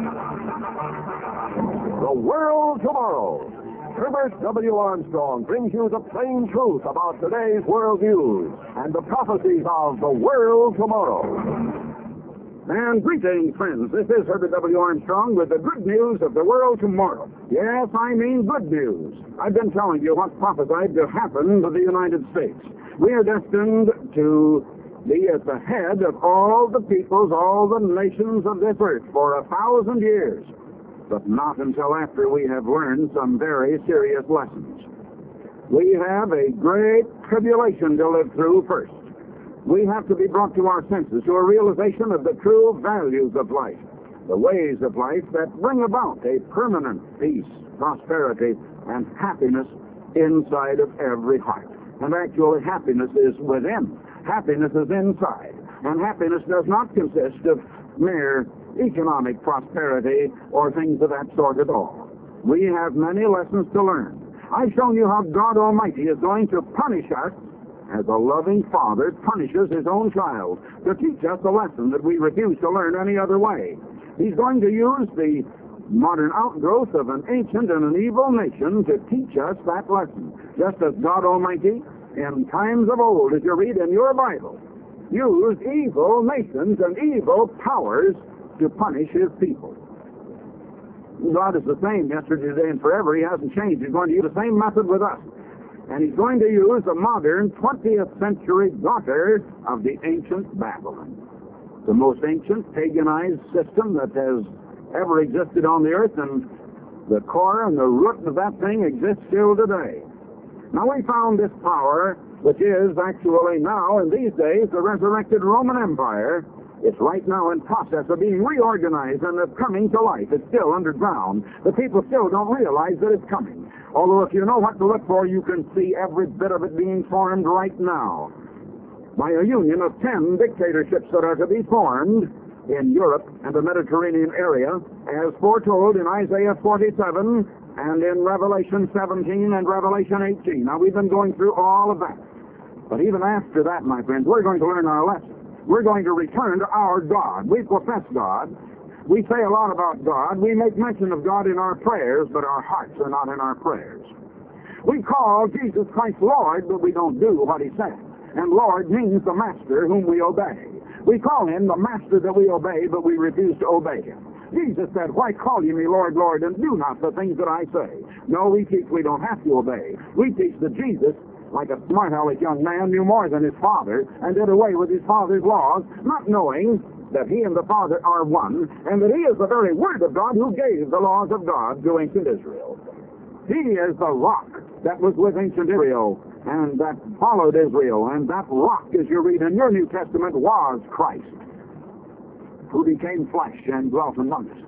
The World Tomorrow. Herbert W. Armstrong brings you the plain truth about today's world news and the prophecies of the world tomorrow. And greetings, friends. This is Herbert W. Armstrong with the good news of the world tomorrow. Yes, I mean good news. I've been telling you what's prophesied to happen to the United States. We are destined to be at the head of all the peoples, all the nations of this earth for 1,000 years. But not until after we have learned some very serious lessons. We have a great tribulation to live through first. We have to be brought to our senses, to a realization of the true values of life, the ways of life that bring about a permanent peace, prosperity, and happiness inside of every heart. And actually, happiness is within. Happiness is inside. And happiness does not consist of mere economic prosperity or things of that sort at all. We have many lessons to learn. I've shown you how God Almighty is going to punish us as a loving father punishes his own child to teach us a lesson that we refuse to learn any other way. He's going to use the modern outgrowth of an ancient and an evil nation to teach us that lesson. Just as God Almighty, in times of old, as you read in your Bible, used evil nations and evil powers to punish his people. God is the same yesterday, today, and forever. He hasn't changed. He's going to use the same method with us. And he's going to use the modern 20th century daughter of the ancient Babylon, the most ancient paganized system that has ever existed on the earth, and the core and the root of that thing exists still today. Now we found this power, which is actually now, in these days, the resurrected Roman Empire. It's right now in process of being reorganized and of coming to life. It's still underground. The people still don't realize that it's coming. Although if you know what to look for, you can see every bit of it being formed right now by a union of 10 dictatorships that are to be formed in Europe and the Mediterranean area, as foretold in Isaiah 47 and in Revelation 17 and Revelation 18. Now, we've been going through all of that. But even after that, my friends, we're going to learn our lesson. We're going to return to our God. We profess God. We say a lot about God. We make mention of God in our prayers, but our hearts are not in our prayers. We call Jesus Christ Lord, but we don't do what he said. And Lord means the master whom we obey. We call him the master that we obey, but we refuse to obey him. Jesus said, "Why call ye me Lord, Lord, and do not the things that I say?" No, we teach we don't have to obey. We teach that Jesus, like a smart-aleck young man, knew more than his father and did away with his father's laws, not knowing that he and the Father are one, and that he is the very Word of God who gave the laws of God to ancient Israel. He is the rock that was with ancient Israel and that followed Israel, and that rock, as you read in your New Testament, was Christ, who became flesh and dwelt among us.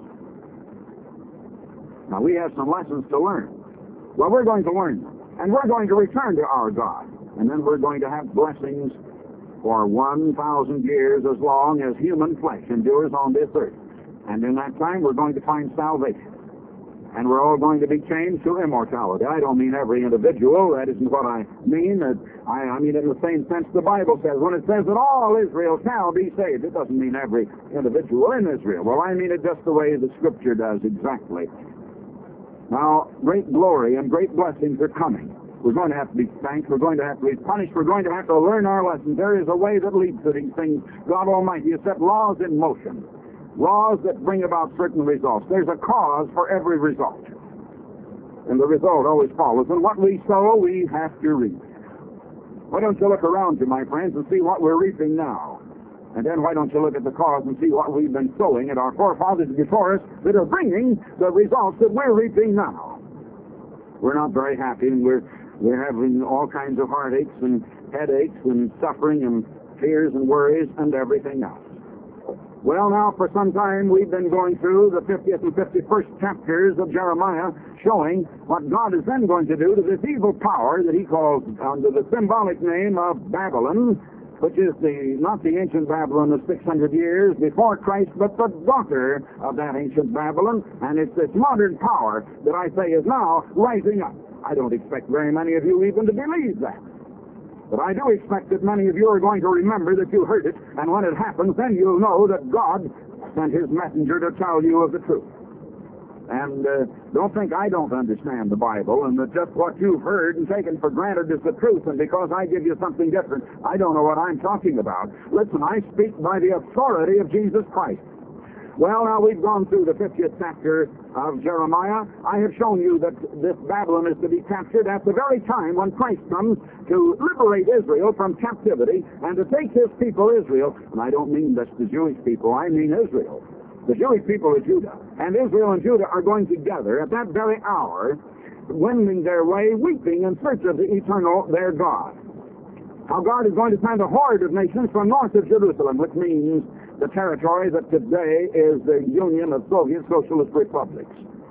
Now, we have some lessons to learn. Well, we're going to learn them. And we're going to return to our God. And then we're going to have blessings for 1,000 years, as long as human flesh endures on this earth. And in that time, we're going to find salvation. And we're all going to be changed to immortality. I don't mean every individual. That isn't what I mean. I mean it in the same sense the Bible says. When it says that all Israel shall be saved, it doesn't mean every individual in Israel. Well, I mean it just the way the Scripture does exactly. Now, great glory and great blessings are coming. We're going to have to be spanked. We're going to have to be punished. We're going to have to learn our lessons. There is a way that leads to these things. God Almighty has set laws in motion, laws that bring about certain results. There's a cause for every result, and the result always follows. And what we sow, we have to reap. Why don't you look around you, my friends, and see what we're reaping now? And then why don't you look at the cause and see what we've been sowing at our forefathers before us that are bringing the results that we're reaping now? We're not very happy, and we're having all kinds of heartaches and headaches and suffering and fears and worries and everything else. Well, now, for some time, we've been going through the 50th and 51st chapters of Jeremiah, showing what God is then going to do to this evil power that he calls under the symbolic name of Babylon, which is not the ancient Babylon of 600 years before Christ, but the daughter of that ancient Babylon. And it's this modern power that I say is now rising up. I don't expect very many of you even to believe that. But I do expect that many of you are going to remember that you heard it, and when it happens, then you'll know that God sent his messenger to tell you of the truth. And don't think I don't understand the Bible and that just what you've heard and taken for granted is the truth, and because I give you something different, I don't know what I'm talking about. Listen, I speak by the authority of Jesus Christ. Well, now we've gone through the 50th chapter of Jeremiah. I have shown you that this Babylon is to be captured at the very time when Christ comes to liberate Israel from captivity and to take his people Israel. And I don't mean just the Jewish people, I mean Israel. The Jewish people are Judah. And Israel and Judah are going together at that very hour, wending their way, weeping in search of the eternal, their God. How God is going to send a horde of nations from north of Jerusalem, which means the territory that today is the Union of Soviet Socialist Republics.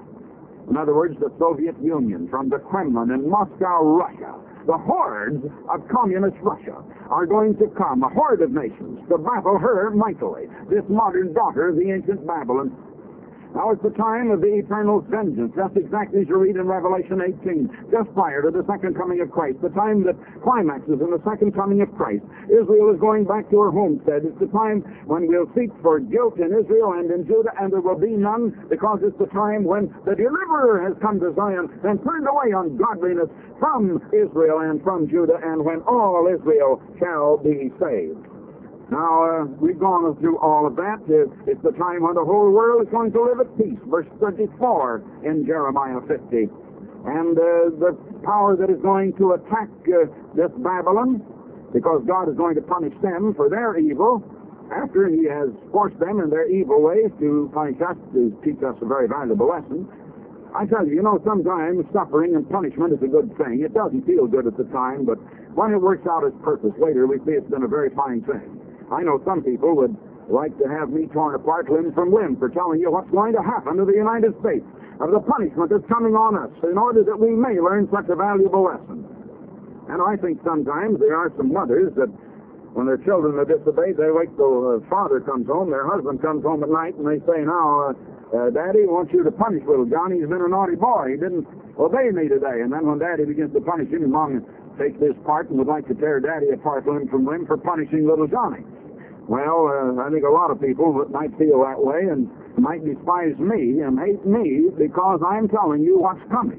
In other words, the Soviet Union, from the Kremlin in Moscow, Russia. The hordes of communist Russia are going to come, a horde of nations, to battle her mightily, this modern daughter of the ancient Babylon. Now it's the time of the eternal vengeance, just exactly as you read in Revelation 18, just prior to the second coming of Christ, the time that climaxes in the second coming of Christ. Israel is going back to her homestead. It's the time when we'll seek for guilt in Israel and in Judah, and there will be none, because it's the time when the deliverer has come to Zion and turned away ungodliness from Israel and from Judah, and when all Israel shall be saved. Now, we've gone through all of that. It's the time when the whole world is going to live at peace. Verse 34 in Jeremiah 50. And the power that is going to attack this Babylon, because God is going to punish them for their evil, after he has forced them in their evil ways to punish us, to teach us a very valuable lesson. I tell you, sometimes suffering and punishment is a good thing. It doesn't feel good at the time, but when it works out its purpose later, we see it's been a very fine thing. I know some people would like to have me torn apart limb from limb for telling you what's going to happen to the United States, of the punishment that's coming on us, in order that we may learn such a valuable lesson. And I think sometimes there are some mothers that, when their children are disobeyed, they wait till father comes home, their husband comes home at night, and they say, now, Daddy wants you to punish little Johnny. He's been a naughty boy. He didn't obey me today. And then when Daddy begins to punish him, Mom takes this part and would like to tear Daddy apart limb from limb for punishing little Johnny. Well, I think a lot of people might feel that way and might despise me and hate me because I'm telling you what's coming.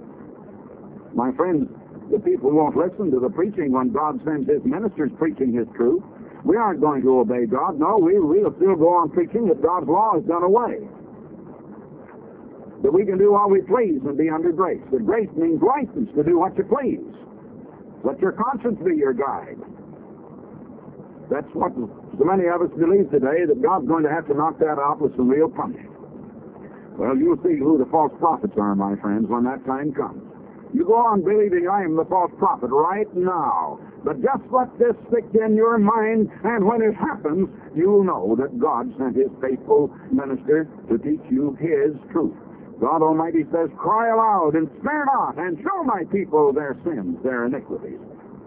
My friends, the people won't listen to the preaching when God sends his ministers preaching his truth. We aren't going to obey God. No, we'll still go on preaching that God's law is done away. That we can do what we please and be under grace. That grace means license to do what you please. Let your conscience be your guide. That's what so many of us believe today, that God's going to have to knock that out with some real punishment. Well, you'll see who the false prophets are, my friends, when that time comes. You go on believing I am the false prophet right now, but just let this stick in your mind, and when it happens, you'll know that God sent his faithful minister to teach you his truth. God Almighty says, cry aloud and spare not, and show my people their sins, their iniquities.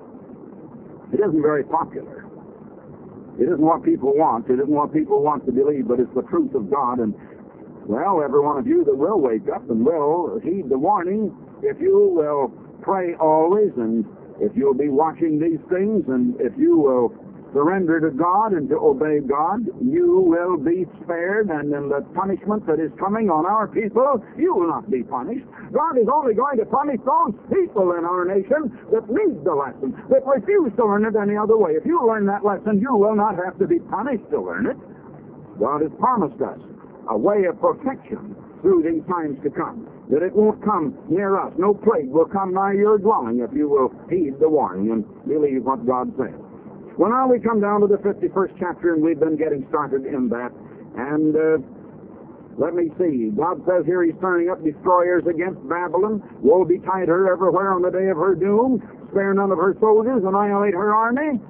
It isn't very popular. It isn't what people want. It isn't what people want to believe, but it's the truth of God. And, well, every one of you that will wake up and will heed the warning, if you will pray always, and if you'll be watching these things, and if you will surrender to God and to obey God, you will be spared, and in the punishment that is coming on our people, you will not be punished. God is only going to punish those people in our nation that need the lesson, that refuse to learn it any other way. If you learn that lesson, you will not have to be punished to learn it. God has promised us a way of protection through these times to come, that it won't come near us. No plague will come nigh your dwelling if you will heed the warning and believe what God says. Well, now we come down to the 51st chapter, and we've been getting started in that. And let me see. God says here he's turning up destroyers against Babylon. Woe betide her everywhere on the day of her doom. Spare none of her soldiers, annihilate her army.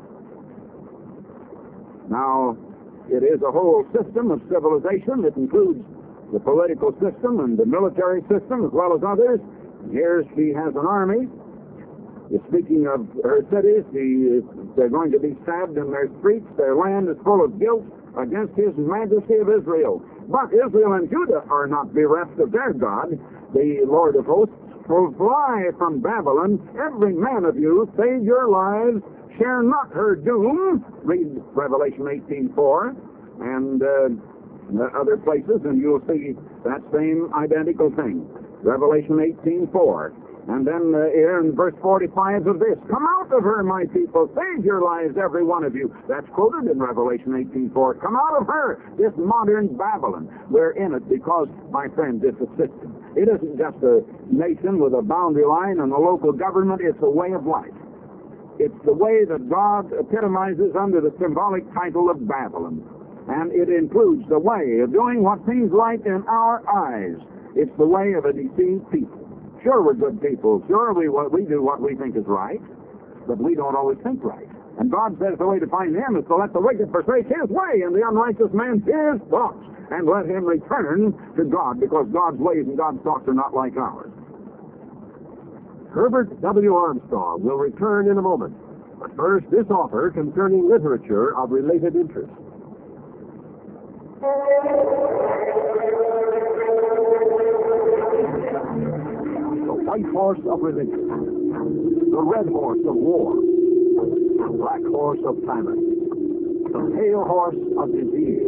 Now, it is a whole system of civilization that includes the political system and the military system as well as others. Here she has an army. Speaking of her cities, they're going to be stabbed in their streets. Their land is full of guilt against his majesty of Israel. But Israel and Judah are not bereft of their God. The Lord of hosts will fly from Babylon. Every man of you, save your lives, share not her doom. Read Revelation 18:4. And other places, and you'll see that same identical thing. Revelation 18:4. And then here in verse 45 of this, come out of her, my people, save your lives, every one of you. That's quoted in Revelation 18:4. Come out of her, this modern Babylon. We're in it because, my friend, it's a system. It isn't just a nation with a boundary line and a local government. It's a way of life. It's the way that God epitomizes under the symbolic title of Babylon. And it includes the way of doing what seems right in our eyes. It's the way of a deceived people. Sure, we're good people. Sure, we do what we think is right, but we don't always think right. And God says the way to find him is to let the wicked forsake his way and the unrighteous man his thoughts, and let him return to God, because God's ways and God's thoughts are not like ours. Herbert W. Armstrong will return in a moment. But first, this offer concerning literature of related interest. The white horse of religion, the red horse of war, the black horse of famine, the pale horse of disease.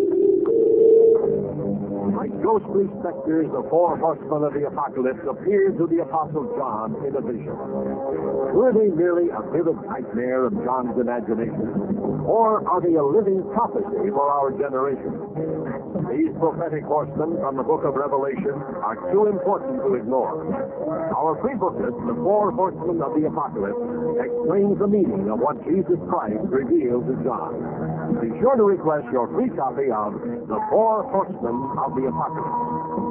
Like ghostly specters, the four horsemen of the apocalypse appeared to the Apostle John in a vision. Were they merely a vivid nightmare of John's imagination, or are they a living prophecy for our generation? These prophetic horsemen from the book of Revelation are too important to ignore. Our free booklet, The Four Horsemen of the Apocalypse, explains the meaning of what Jesus Christ revealed to John. Be sure to request your free copy of The Four Horsemen of the Apocalypse.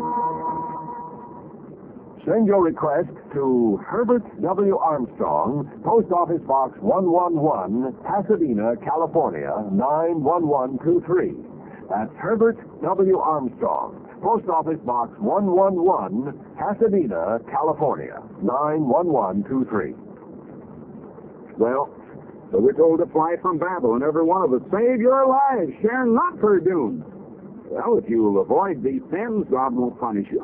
Send your request to Herbert W. Armstrong, Post Office Box 111, Pasadena, California, 91123. That's Herbert W. Armstrong, Post Office Box 111, Pasadena, California, 91123. Well, so we're told to fly from Babylon, every one of us. Save your lives, share not her doom. Well, if you will avoid these sins, God won't punish you.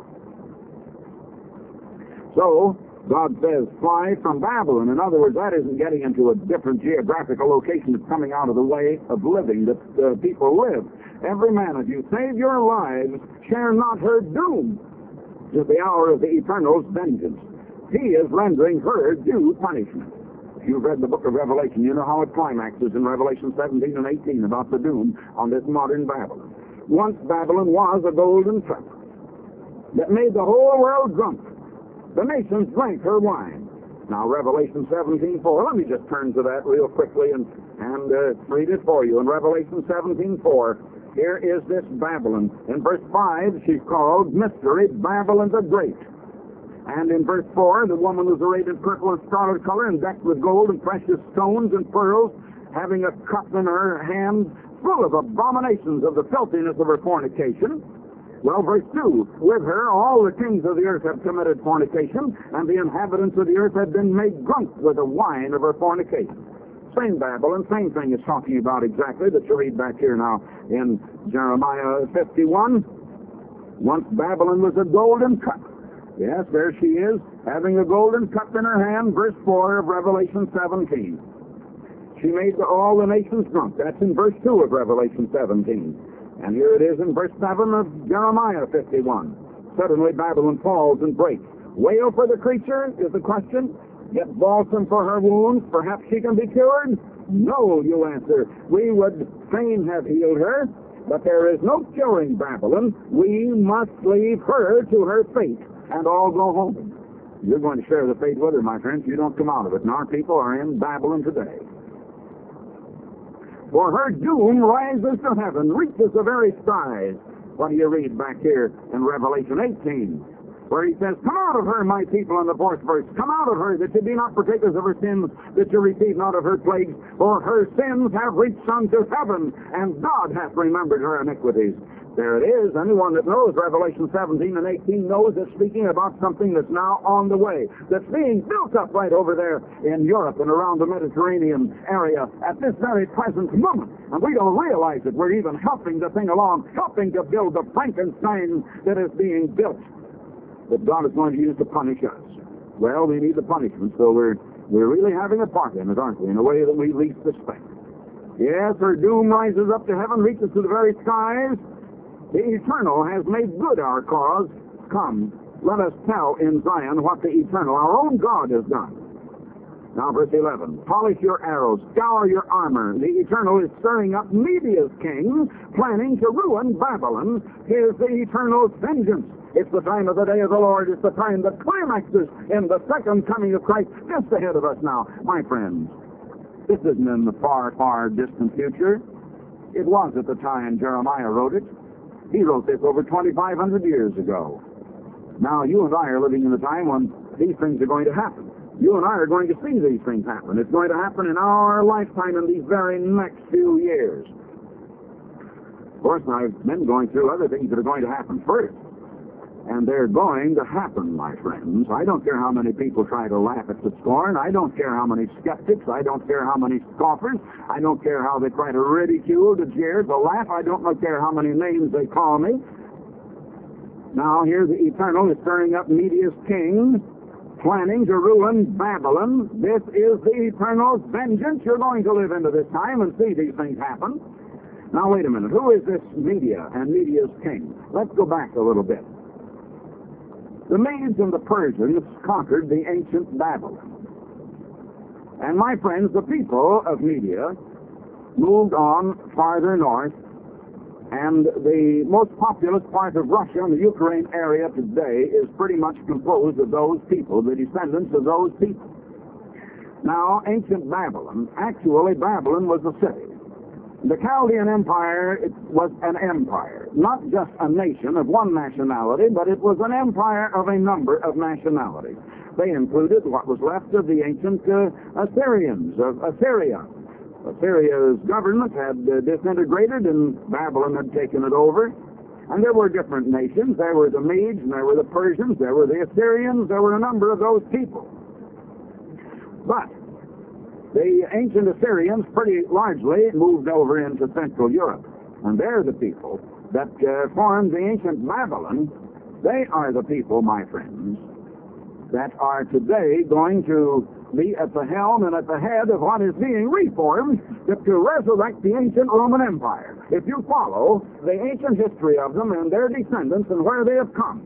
So, God says, fly from Babylon. In other words, that isn't getting into a different geographical location. It's coming out of the way of living that people live. Every man of you, save your lives, share not her doom. It is the hour of the Eternal's vengeance. He is rendering her due punishment. If you've read the book of Revelation, you know how it climaxes in Revelation 17 and 18 about the doom on this modern Babylon. Once Babylon was a golden cup that made the whole world drunk. The nations drank her wine. Now, Revelation 17:4. Let me just turn to that real quickly and read it for you. In Revelation 17:4, here is this Babylon. In verse 5, she's called Mystery Babylon the Great. And in verse 4, the woman was arrayed in purple and scarlet color and decked with gold and precious stones and pearls, having a cup in her hand full of abominations of the filthiness of her fornication. Well, verse 2, with her all the kings of the earth have committed fornication, and the inhabitants of the earth have been made drunk with the wine of her fornication. Same Babylon, same thing is talking about exactly that you read back here now in Jeremiah 51. Once Babylon was a golden cup. Yes, there she is, having a golden cup in her hand, verse 4 of Revelation 17. She made all the nations drunk. That's in verse 2 of Revelation 17. And here it is in verse 7 of Jeremiah 51. Suddenly Babylon falls and breaks. Wail for the creature is the question. Get balsam for her wounds. Perhaps she can be cured? No, you answer. We would fain have healed her, but there is no curing Babylon. We must leave her to her fate and all go home. You're going to share the fate with her, my friends. You don't come out of it. And our people are in Babylon today. For her doom rises to heaven, reaches the very skies. What do you read back here in Revelation 18? Where he says, come out of her, my people, in the 4th verse. Come out of her, that you be not partakers of her sins, that you receive not of her plagues. For her sins have reached unto heaven, and God hath remembered her iniquities. There it is. Anyone that knows Revelation 17 and 18 knows it's speaking about something that's now on the way, that's being built up right over there in Europe and around the Mediterranean area at this very present moment. And we don't realize it. We're even helping the thing along, helping to build the Frankenstein that is being built, that God is going to use to punish us. Well, we need the punishment, so we're really having a part in it, aren't we, in a way that we least suspect. Yes, her doom rises up to heaven, reaches to the very skies. The Eternal has made good our cause. Come, let us tell in Zion what the Eternal, our own God, has done. Now, verse 11. Polish your arrows, scour your armor. The Eternal is stirring up Media's king, planning to ruin Babylon. Here's the Eternal's vengeance. It's the time of the day of the Lord. It's the time that climaxes in the second coming of Christ, just ahead of us now. My friends, this isn't in the far, far distant future. It was at the time Jeremiah wrote it. He wrote this over 2,500 years ago. Now, you and I are living in the time when these things are going to happen. You and I are going to see these things happen. It's going to happen in our lifetime in these very next few years. Of course, I've been going through other things that are going to happen first. And they're going to happen, my friends. I don't care how many people try to laugh at the scorn. I don't care how many skeptics. I don't care how many scoffers. I don't care how they try to ridicule, to jeer, to laugh. I don't care how many names they call me. Now, here the Eternal is stirring up Media's king, planning to ruin Babylon. This is the Eternal's vengeance. You're going to live into this time and see these things happen. Now, wait a minute. Who is this Media and Media's king? Let's go back a little bit. The Medes and the Persians conquered the ancient Babylon. And my friends, the people of Media moved on farther north, and the most populous part of Russia and the Ukraine area today is pretty much composed of those people, the descendants of those people. Now, ancient Babylon, actually Babylon was a city. The Chaldean Empire, it was an empire, not just a nation of one nationality, but it was an empire of a number of nationalities. They included what was left of the ancient Assyrians, of Assyria. Assyria's government had disintegrated and Babylon had taken it over. And there were different nations. There were the Medes and there were the Persians, there were the Assyrians, there were a number of those people. But the ancient Assyrians pretty largely moved over into Central Europe. And they're the people that formed the ancient Babylon. They are the people, my friends, that are today going to be at the helm and at the head of what is being reformed to resurrect the ancient Roman Empire. If you follow the ancient history of them and their descendants and where they have come.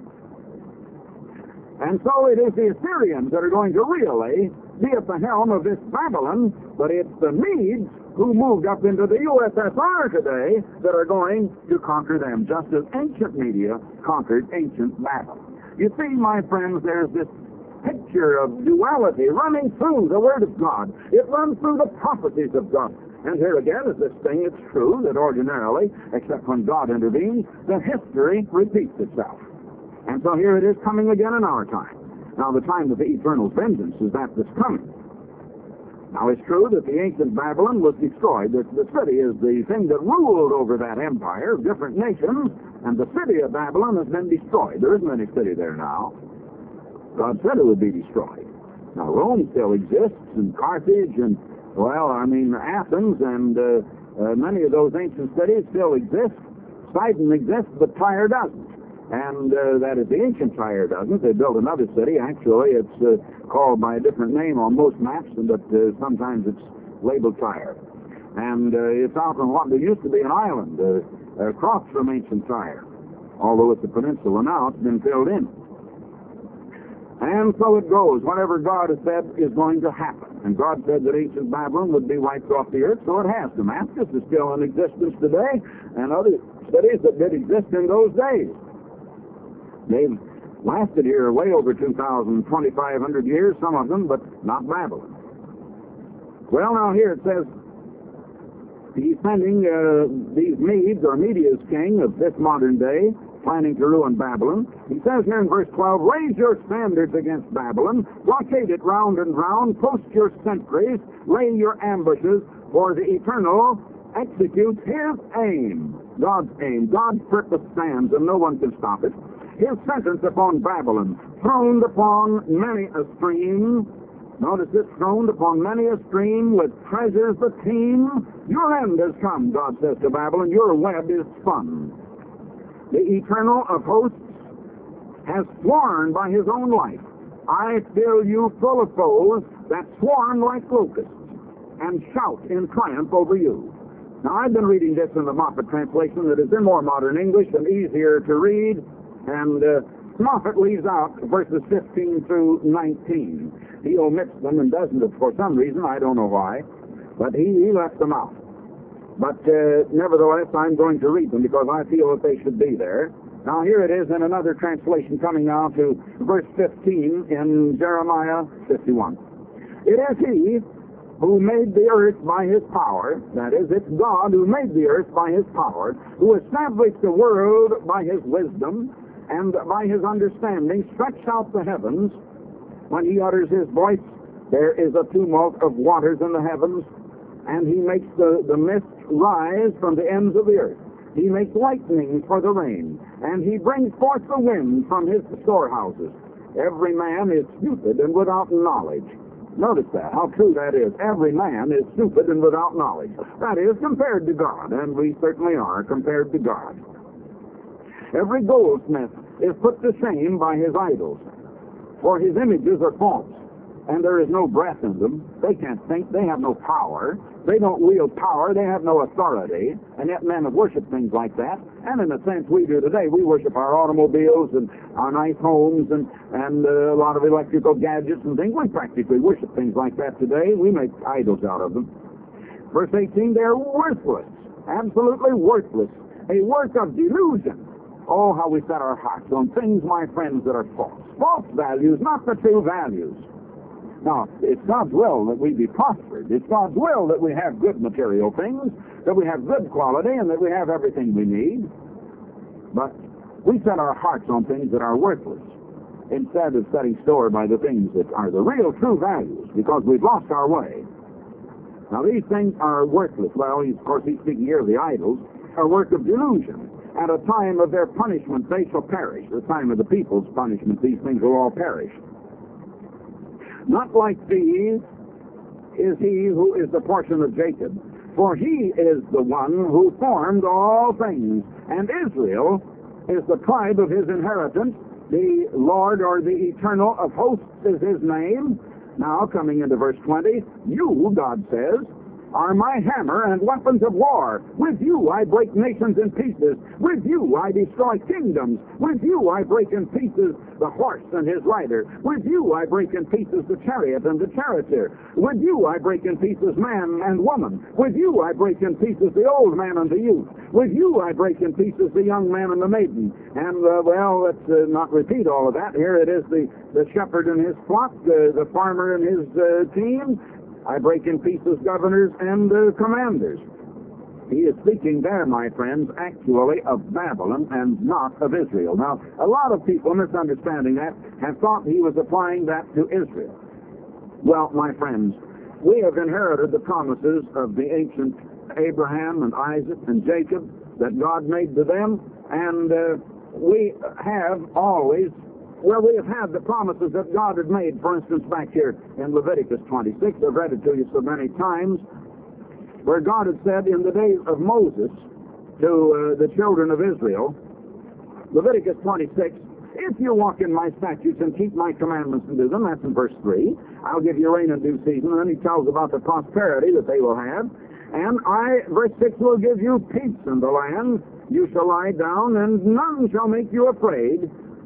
And so it is the Assyrians that are going to really be at the helm of this Babylon, but it's the Medes who moved up into the USSR today that are going to conquer them, just as ancient Media conquered ancient Babylon. You see, my friends, there's this picture of duality running through the Word of God. It runs through the prophecies of God. And here again is this thing, it's true that ordinarily, except when God intervenes, the history repeats itself. And so here it is coming again in our time. Now, the time of the eternal vengeance is that that's coming. Now, it's true that the ancient Babylon was destroyed. The city is the thing that ruled over that empire of different nations, and the city of Babylon has been destroyed. There isn't any city there now. God said it would be destroyed. Now, Rome still exists, and Carthage, and, Athens, and many of those ancient cities still exist. Sidon exists, but Tyre doesn't. And that is, the ancient Tyre doesn't. They built another city. Actually, it's called by a different name on most maps, but sometimes it's labeled Tyre. And it's out on what there used to be an island across from ancient Tyre. Although it's a peninsula now, it's been filled in. And so it goes. Whatever God has said is going to happen. And God said that ancient Babylon would be wiped off the earth, so it has. Damascus is still in existence today, and other cities that did exist in those days. They've lasted here way over 2,000, 2,500 years, some of them, but not Babylon. Well, now here it says, he's sending these Medes, or Media's king of this modern day, planning to ruin Babylon. He says here in verse 12, raise your standards against Babylon, blockade it round and round, post your sentries, lay your ambushes, for the Eternal executes his aim. God's aim. God's purpose stands, and no one can stop it. His sentence upon Babylon, throned upon many a stream. Notice this, throned upon many a stream with treasures the teem. Your end has come, God says to Babylon. Your web is spun. The Eternal of hosts has sworn by his own life, I fill you full of foes that swarm like locusts and shout in triumph over you. Now, I've been reading this in the Moffat translation that is in more modern English and easier to read, and Moffat leaves out verses 15 through 19. He omits them and doesn't it for some reason. I don't know why, but he left them out. But nevertheless, I'm going to read them because I feel that they should be there. Now, here it is in another translation coming now to verse 15 in Jeremiah 51. It is he who made the earth by his power, that is, it's God who made the earth by his power, who established the world by his wisdom, and by his understanding stretched out the heavens. When he utters his voice, there is a tumult of waters in the heavens, and he makes the mist rise from the ends of the earth. He makes lightning for the rain, and he brings forth the wind from his storehouses. Every man is stupid and without knowledge. Notice that, how true that is. Every man is stupid and without knowledge. That is, compared to God, and we certainly are compared to God. Every goldsmith is put to shame by his idols, for his images are false, and there is no breath in them. They can't think. They have no power. They don't wield power. They have no authority, and yet men have worshipped things like that. And in a sense, we do today. We worship our automobiles and our nice homes and a lot of electrical gadgets and things. We practically worship things like that today. We make idols out of them. Verse 18, they're worthless, absolutely worthless, a work of delusion. Oh, how we set our hearts on things, my friends, that are false. False values, not the true values. Now, it's God's will that we be prospered. It's God's will that we have good material things, that we have good quality, and that we have everything we need. But we set our hearts on things that are worthless instead of setting store by the things that are the real true values, because we've lost our way. Now, these things are worthless. Well, of course, he's speaking here of the idols, a work of delusion. At a time of their punishment, they shall perish. At the time of the people's punishment, these things will all perish. Not like these is he who is the portion of Jacob, for he is the one who formed all things, and Israel is the tribe of his inheritance. The Lord, or the Eternal of hosts, is his name. Now, coming into verse 20, you, God says, are my hammer and weapons of war. With you I break nations in pieces. With you I destroy kingdoms. With you I break in pieces the horse and his rider. With you I break in pieces the chariot and the charioteer. With you I break in pieces man and woman. With you I break in pieces the old man and the youth. With you I break in pieces the young man and the maiden. And, well, let's not repeat all of that. Here it is the shepherd and his flock, the farmer and his team. I break in pieces governors and commanders. He is speaking there, my friends, actually of Babylon and not of Israel. Now, a lot of people misunderstanding that have thought he was applying that to Israel. Well, my friends, we have inherited the promises of the ancient Abraham and Isaac and Jacob that God made to them, and we have always... Well, we have had the promises that God had made, for instance, back here in Leviticus 26. I've read it to you so many times, where God had said in the days of Moses to the children of Israel, Leviticus 26, if you walk in my statutes and keep my commandments and do them, that's in verse 3, I'll give you rain in due season. And then he tells about the prosperity that they will have. And verse 6, will give you peace in the land. You shall lie down, and none shall make you afraid.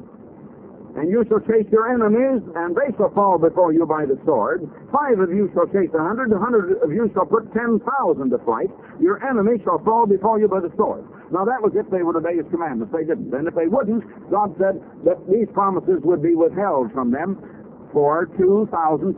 And you shall chase your enemies, and they shall fall before you by the sword. 5 of you shall chase 100, 100 of you shall put 10,000 to flight. Your enemy shall fall before you by the sword. Now that was if they would obey his commandments. They didn't. And if they wouldn't, God said that these promises would be withheld from them for 2,520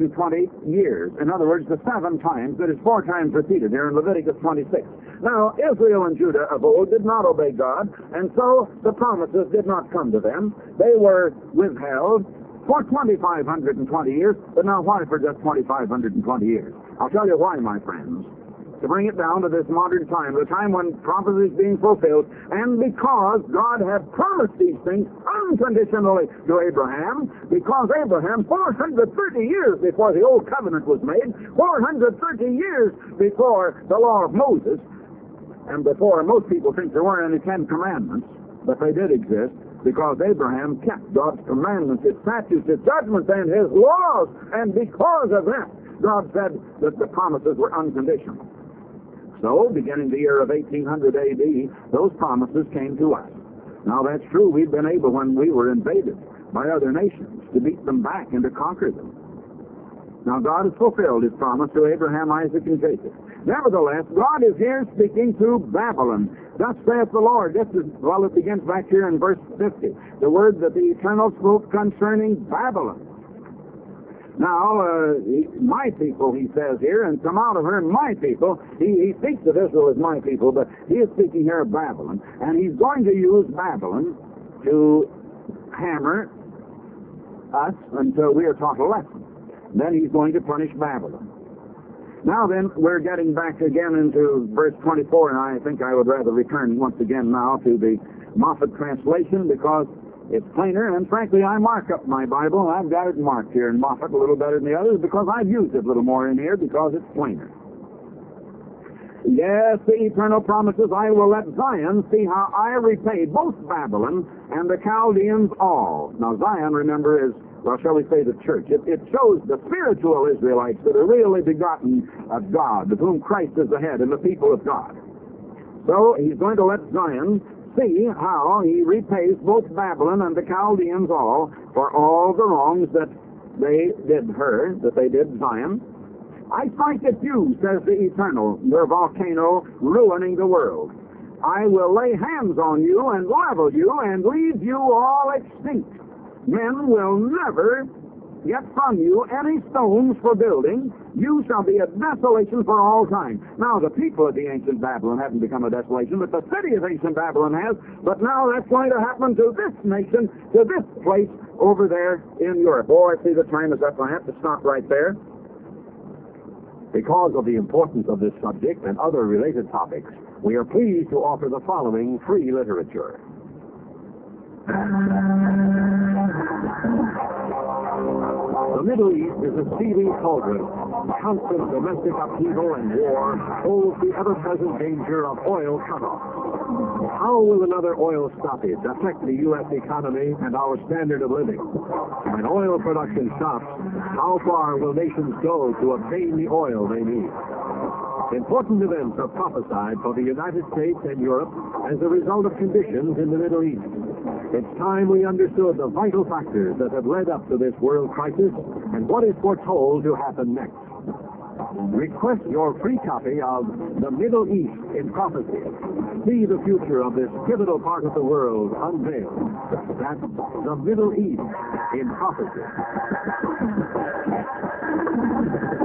years. In other words, the 7 times, that is 4 times repeated here in Leviticus 26. Now, Israel and Judah of old did not obey God, and so the promises did not come to them. They were withheld for 2,520 years, but now why for just 2,520 years? I'll tell you why, my friends. To bring it down to this modern time, the time when prophecy is being fulfilled, and because God had promised these things unconditionally to Abraham, because Abraham, 430 years before the Old Covenant was made, 430 years before the law of Moses, and before most people think there weren't any 10 commandments, but they did exist, because Abraham kept God's commandments, his statutes, his judgments, and his laws, and because of that, God said that the promises were unconditional. So, beginning the year of 1800 A.D., those promises came to us. Now, that's true. We've been able, when we were invaded by other nations, to beat them back and to conquer them. Now, God has fulfilled his promise to Abraham, Isaac, and Jacob. Nevertheless, God is here speaking to Babylon. Thus saith the Lord. This is, well, it begins back here in verse 50. The word that the Eternal spoke concerning Babylon. Now, my people, he says here, and come out of her, my people. He speaks of Israel as my people, but he is speaking here of Babylon. And he's going to use Babylon to hammer us until we are taught a lesson. Then he's going to punish Babylon. Now then, we're getting back again into verse 24, and I think I would rather return once again now to the Moffat translation because it's plainer, and frankly, I mark up my Bible. I've got it marked here in Moffat a little better than the others because I've used it a little more in here because it's plainer. Yes, the eternal promises, I will let Zion see how I repay both Babylon and the Chaldeans all. Now, Zion, remember, is, well, shall we say the church. It shows the spiritual Israelites that are really begotten of God, of whom Christ is the head, and the people of God. So he's going to let Zion see how he repays both Babylon and the Chaldeans all for all the wrongs that they did her, that they did Zion. I strike at you, says the Eternal, your volcano ruining the world. I will lay hands on you and level you and leave you all extinct. Men will never get from you any stones for building. You shall be a desolation for all time. Now, the people of the ancient Babylon haven't become a desolation, but the city of ancient Babylon has. But now that's going to happen to this nation, to this place over there in Europe. Oh, I see the time is up. I have to stop right there. Because of the importance of this subject and other related topics, we are pleased to offer the following free literature. The Middle East is a seething cauldron. Constant domestic upheaval and war holds the ever-present danger of oil cutoff. How will another oil stoppage affect the U.S. economy and our standard of living? When oil production stops, how far will nations go to obtain the oil they need? Important events are prophesied for the United States and Europe as a result of conditions in the Middle East. It's time we understood the vital factors that have led up to this world crisis and what is foretold to happen next. Request your free copy of The Middle East in Prophecy. See the future of this pivotal part of the world unveiled. That's The Middle East in Prophecy.